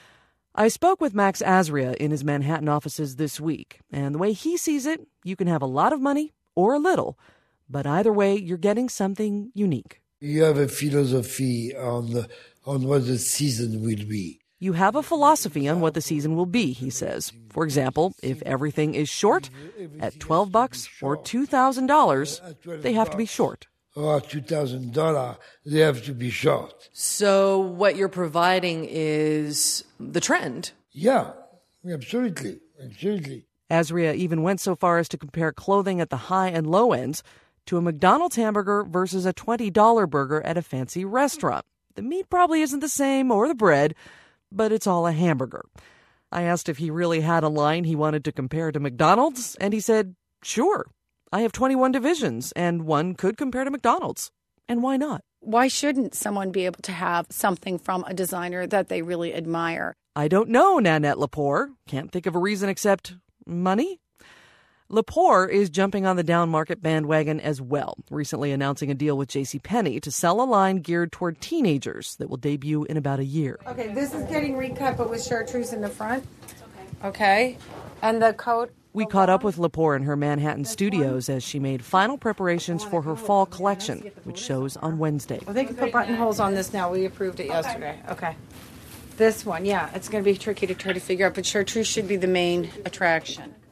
Speaker 1: I spoke with Max Azria in his Manhattan offices this week, and the way he sees it, you can have a lot of money or a little, but either way, you're getting something unique.
Speaker 16: You have a philosophy on the, on what the season will be.
Speaker 1: You have a philosophy on what the season will be, he says. For example, if everything is short, at twelve bucks or two thousand dollars, they have to be short.
Speaker 16: Or two thousand dollars, they have to be short.
Speaker 1: So what you're providing is the trend?
Speaker 16: Yeah, absolutely, absolutely.
Speaker 1: Azria even went so far as to compare clothing at the high and low ends to a McDonald's hamburger versus a twenty dollars burger at a fancy restaurant. The meat probably isn't the same, or the bread, but it's all a hamburger. I asked if he really had a line he wanted to compare to McDonald's, and he said, sure. I have twenty-one divisions, and one could compare to McDonald's. And why not?
Speaker 17: Why shouldn't someone be able to have something from a designer that they really admire?
Speaker 1: I don't know, Nanette Lepore. Can't think of a reason except money. Lepore is jumping on the down-market bandwagon as well, recently announcing a deal with JCPenney to sell a line geared toward teenagers that will debut in about a year.
Speaker 18: Okay, this is getting recut, but with chartreuse in the front. Okay, and the coat.
Speaker 1: We caught up with Lepore in her Manhattan studios as she made final preparations for her fall collection, which shows on Wednesday.
Speaker 18: Well, they can put buttonholes on this now. We approved it yesterday. Okay. This one, yeah, it's going to be tricky to try to figure out, but chartreuse should be the main attraction.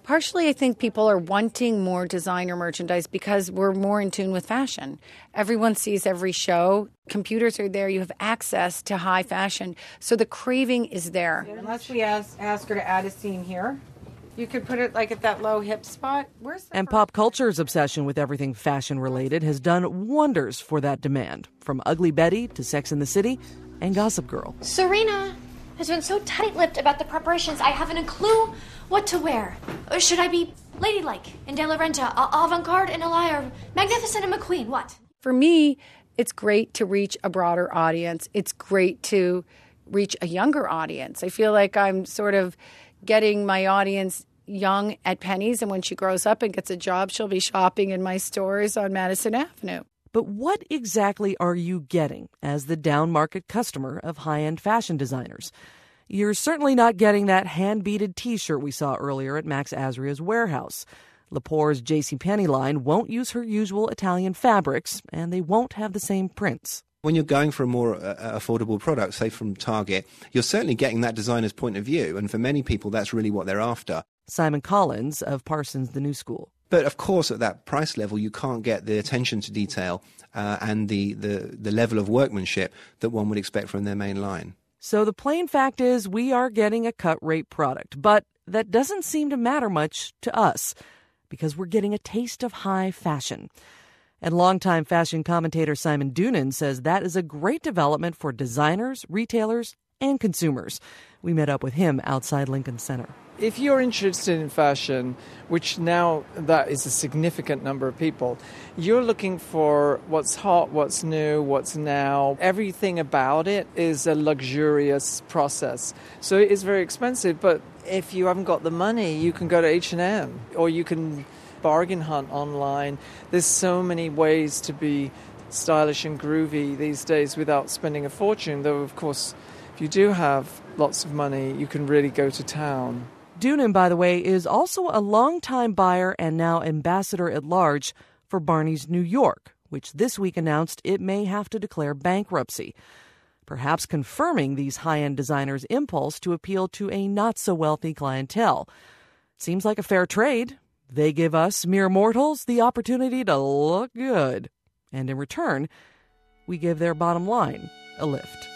Speaker 17: Partially, I think people are wanting more designer merchandise because we're more in tune with fashion. Everyone sees every show. Computers are there. You have access to high fashion. So the craving is there.
Speaker 18: Unless we ask, ask her to add a seam here. You could put it like at that low hip spot. Where's the
Speaker 1: And pop culture's obsession with everything fashion-related has done wonders for that demand, from Ugly Betty to Sex and the City and Gossip Girl.
Speaker 19: Serena has been so tight-lipped about the preparations, I haven't a clue what to wear. Or should I be ladylike in De La Renta, avant-garde in Elia, magnificent in McQueen? What?
Speaker 17: For me, it's great to reach a broader audience. It's great to reach a younger audience. I feel like I'm sort of getting my audience young at Penny's, and when she grows up and gets a job, she'll be shopping in my stores on Madison Avenue.
Speaker 1: But what exactly are you getting as the down-market customer of high-end fashion designers? You're certainly not getting that hand-beaded T-shirt we saw earlier at Max Azria's warehouse. Lepore's JCPenney line won't use her usual Italian fabrics, and they won't have the same prints.
Speaker 2: When you're going for a more uh, affordable product, say from Target, you're certainly getting that designer's point of view, and for many people, that's really what they're after.
Speaker 1: Simon Collins of Parsons The New School.
Speaker 2: But of course, at that price level, you can't get the attention to detail uh, and the, the, the level of workmanship that one would expect from their main line.
Speaker 1: So the plain fact is we are getting a cut-rate product, but that doesn't seem to matter much to us because we're getting a taste of high fashion. And longtime fashion commentator Simon Doonan says that is a great development for designers, retailers, and consumers. We met up with him outside Lincoln Center.
Speaker 20: If you're interested in fashion, which now that is a significant number of people, you're looking for what's hot, what's new, what's now. Everything about it is a luxurious process. So it is very expensive, but if you haven't got the money, you can go to H and M or you can bargain hunt online. There's so many ways to be stylish and groovy these days without spending a fortune, though, of course, if you do have lots of money, you can really go to town.
Speaker 1: Doonan, by the way, is also a longtime buyer and now ambassador at large for Barney's New York, which this week announced it may have to declare bankruptcy, perhaps confirming these high-end designers' impulse to appeal to a not-so-wealthy clientele. Seems like a fair trade. They give us, mere mortals, the opportunity to look good. And in return, we give their bottom line a lift.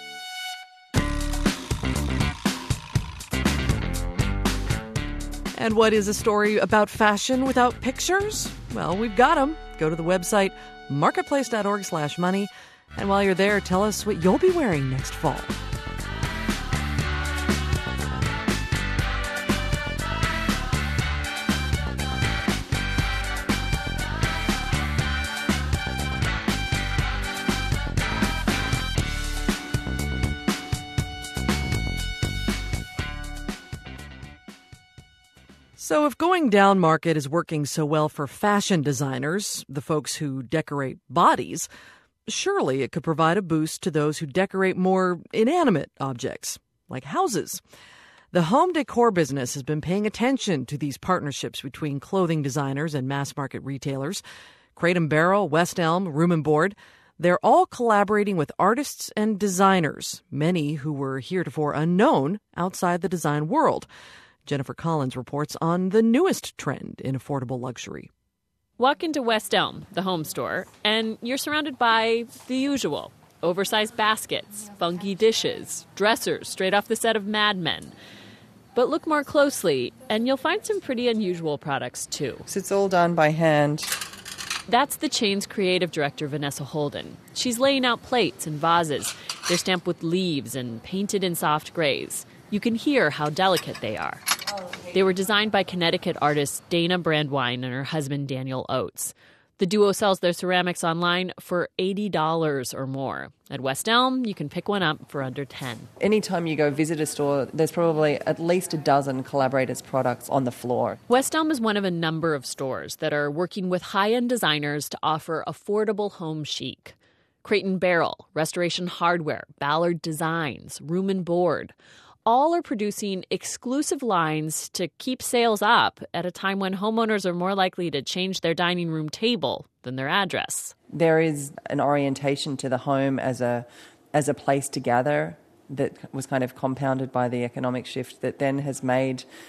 Speaker 1: And what is a story about fashion without pictures? Well, we've got them. Go to the website marketplace.org slash money. And while you're there, tell us what you'll be wearing next fall. So if going down market is working so well for fashion designers, the folks who decorate bodies, surely it could provide a boost to those who decorate more inanimate objects, like houses. The home decor business has been paying attention to these partnerships between clothing designers and mass market retailers. Crate and Barrel, West Elm, Room and Board, they're all collaborating with artists and designers, many who were heretofore unknown outside the design world. Jennifer Collins reports on the newest trend in affordable luxury.
Speaker 21: Walk into West Elm, the home store, and you're surrounded by the usual. Oversized baskets, funky dishes, dressers straight off the set of Mad Men. But look more closely, and you'll find some pretty unusual products, too.
Speaker 22: So it's all done by hand.
Speaker 21: That's the chain's creative director, Vanessa Holden. She's laying out plates and vases. They're stamped with leaves and painted in soft grays. You can hear how delicate they are. They were designed by Connecticut artist Dana Brandwine and her husband Daniel Oates. The duo sells their ceramics online for eighty dollars or more. At West Elm, you can pick one up for under ten dollars.
Speaker 22: Anytime you go visit a store, there's probably at least a dozen collaborators' products on the floor.
Speaker 21: West Elm is one of a number of stores that are working with high-end designers to offer affordable home chic. Crate and Barrel, Restoration Hardware, Ballard Designs, Room and Board, all are producing exclusive lines to keep sales up at a time when homeowners are more likely to change their dining room table than their address.
Speaker 22: There is an orientation to the home as a as a place to gather that was kind of compounded by the economic shift that then has made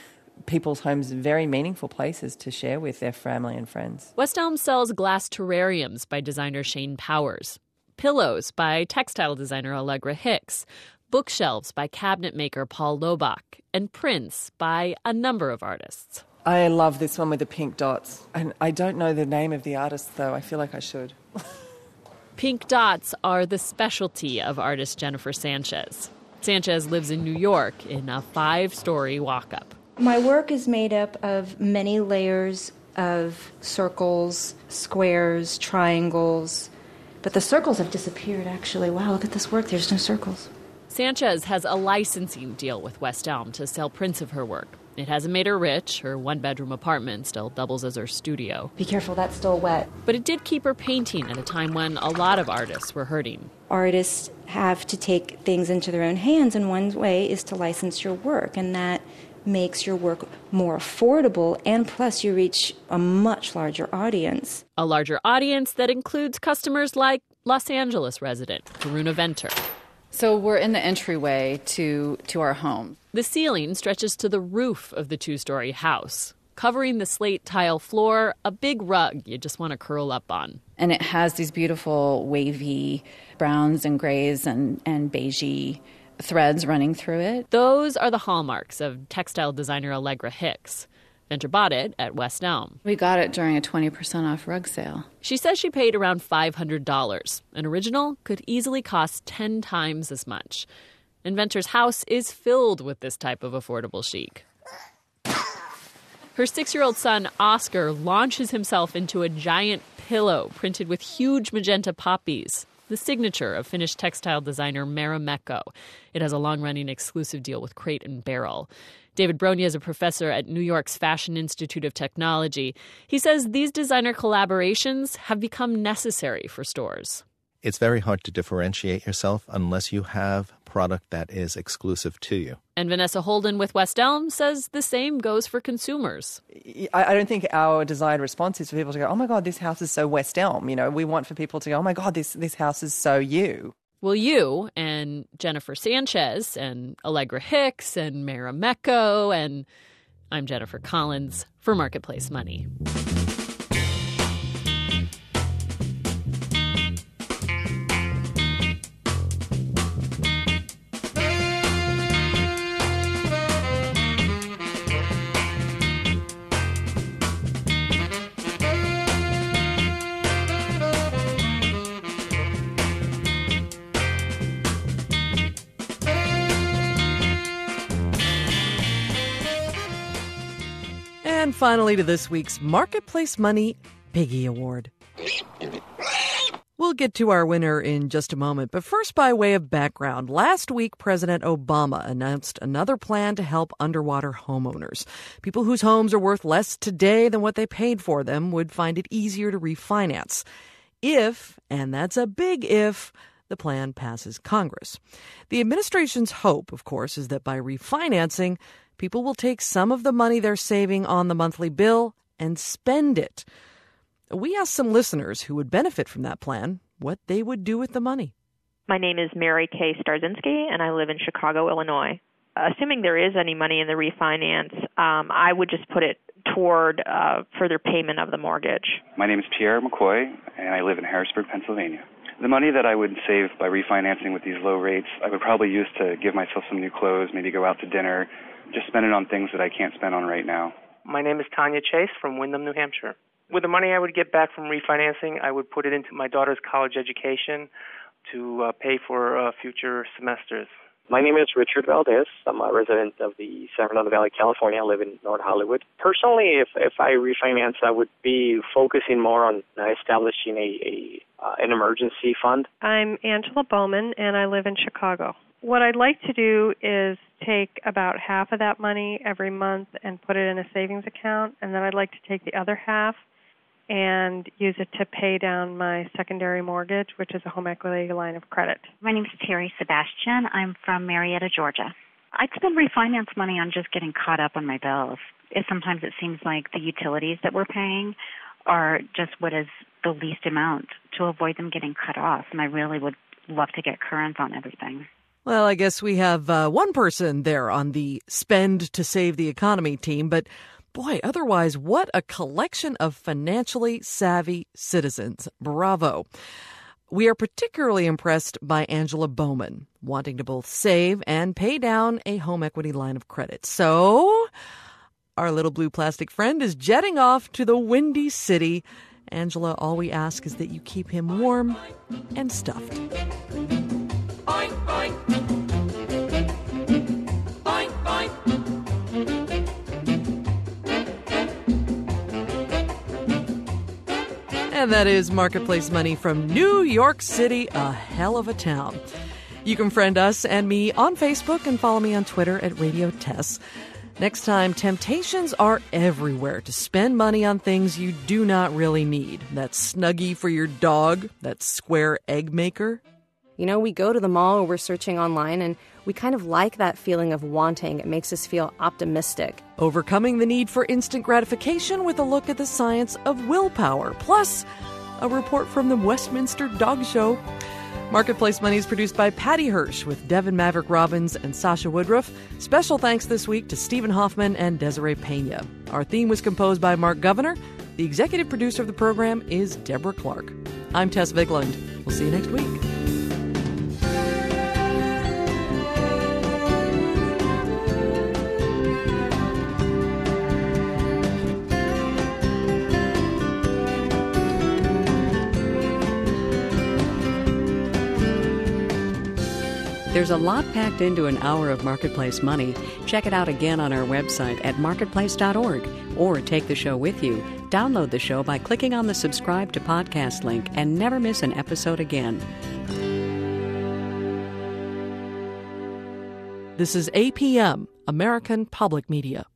Speaker 22: people's homes very meaningful places to share with their family and friends.
Speaker 21: West Elm sells glass terrariums by designer Shane Powers, pillows by textile designer Allegra Hicks, bookshelves by cabinet maker Paul Lobach, and prints by a number of artists.
Speaker 22: I love this one with the pink dots. And I don't know the name of the artist, though. I feel like I should.
Speaker 21: Pink dots are the specialty of artist Jennifer Sanchez. Sanchez lives in New York in a five-story walk-up.
Speaker 10: My work is made up of many layers of circles, squares, triangles, but the circles have disappeared, actually. Wow, look at this work. There's no circles.
Speaker 21: Sanchez has a licensing deal with West Elm to sell prints of her work. It hasn't made her rich. Her one-bedroom apartment still doubles as her studio.
Speaker 10: Be careful, that's still wet.
Speaker 21: But it did keep her painting at a time when a lot of artists were hurting.
Speaker 10: Artists have to take things into their own hands, and one way is to license your work, and that makes your work more affordable, and plus you reach a much larger audience.
Speaker 21: A larger audience that includes customers like Los Angeles resident Karuna Venter.
Speaker 5: So we're in the entryway to, to our home.
Speaker 21: The ceiling stretches to the roof of the two-story house, covering the slate tile floor, a big rug you just want to curl up on.
Speaker 5: And it has these beautiful wavy browns and grays and, and beigey threads running through it.
Speaker 21: Those are the hallmarks of textile designer Allegra Hicks. Venter bought it at West Elm.
Speaker 5: We got it during a twenty percent off rug sale.
Speaker 21: She says she paid around five hundred dollars. An original could easily cost ten times as much. And Venter's house is filled with this type of affordable chic. Her six-year-old son, Oscar, launches himself into a giant pillow printed with huge magenta poppies, the signature of Finnish textile designer Marimekko. It has a long-running exclusive deal with Crate and Barrel. David Bronya is a professor at New York's Fashion Institute of Technology. He says these designer collaborations have become necessary for stores.
Speaker 6: It's very hard to differentiate yourself unless you have product that is exclusive to you.
Speaker 21: And Vanessa Holden with West Elm says the same goes for consumers.
Speaker 22: I don't think our desired response is for people to go, oh my God, this house is so West Elm. You know, we want for people to go, oh my God, this, this house is so you.
Speaker 21: Well, you and Jennifer Sanchez and Allegra Hicks and Marimekko, and I'm Jennifer Collins for Marketplace Money. And finally to this week's Marketplace Money Piggy Award. We'll get to our winner in just a moment, but first, by way of background, last week President Obama announced another plan to help underwater homeowners. People whose homes are worth less today than what they paid for them would find it easier to refinance. If, and that's a big if, the plan passes Congress. The administration's hope, of course, is that by refinancing, people will take some of the money they're saving on the monthly bill and spend it. We asked some listeners who would benefit from that plan what they would do with the money.
Speaker 23: My name is Mary Kay Starzinski, and I live in Chicago, Illinois. Assuming there is any money in the refinance, um, I would just put it toward uh, further payment of the mortgage.
Speaker 24: My name is Pierre McCoy, and I live in Harrisburg, Pennsylvania. The money that I would save by refinancing with these low rates, I would probably use to give myself some new clothes, maybe go out to dinner, just spend it on things that I can't spend on right now.
Speaker 25: My name is Tanya Chase from Windham, New Hampshire. With the money I would get back from refinancing, I would put it into my daughter's college education to uh, pay for uh, future semesters.
Speaker 26: My name is Richard Valdez. I'm a resident of the San Fernando Valley, California. I live in North Hollywood. Personally, if, if I refinance, I would be focusing more on establishing a, a uh, an emergency fund.
Speaker 27: I'm Angela Bowman, and I live in Chicago. What I'd like to do is take about half of that money every month and put it in a savings account, and then I'd like to take the other half and use it to pay down my secondary mortgage, which is a home equity line of credit.
Speaker 28: My name is Terry Sebastian. I'm from Marietta, Georgia. I'd spend refinance money on just getting caught up on my bills. It, sometimes it seems like the utilities that we're paying are just what is the least amount to avoid them getting cut off, and I really would love to get current on everything.
Speaker 1: Well, I guess we have uh, one person there on the spend to save the economy team, but boy, otherwise, what a collection of financially savvy citizens. Bravo. We are particularly impressed by Angela Bowman, wanting to both save and pay down a home equity line of credit. So our little blue plastic friend is jetting off to the Windy City. Angela, all we ask is that you keep him warm and stuffed.
Speaker 3: Boing, boing. Boing, boing.
Speaker 1: And that is Marketplace Money from New York City, a hell of a town. You can friend us and me on Facebook and follow me on Twitter at Radio Tess. Next time, temptations are everywhere to spend money on things you do not really need. That Snuggie for your dog, that square egg maker.
Speaker 4: You know, we go to the mall or we're searching online and we kind of like that feeling of wanting. It makes us feel optimistic.
Speaker 1: Overcoming the need for instant gratification with a look at the science of willpower. Plus, a report from the Westminster Dog Show. Marketplace Money is produced by Patty Hirsch with Devin Maverick Robbins and Sasha Woodruff. Special thanks this week to Stephen Hoffman and Desiree Pena. Our theme was composed by Mark Governor. The executive producer of the program is Deborah Clark. I'm Tess Vigland. We'll see you next week.
Speaker 7: There's a lot packed into an hour of Marketplace Money. Check it out again on our website at marketplace dot org or take the show with you. Download the show by clicking on the subscribe to podcast link and never miss an episode again.
Speaker 1: This is A P M, American Public Media.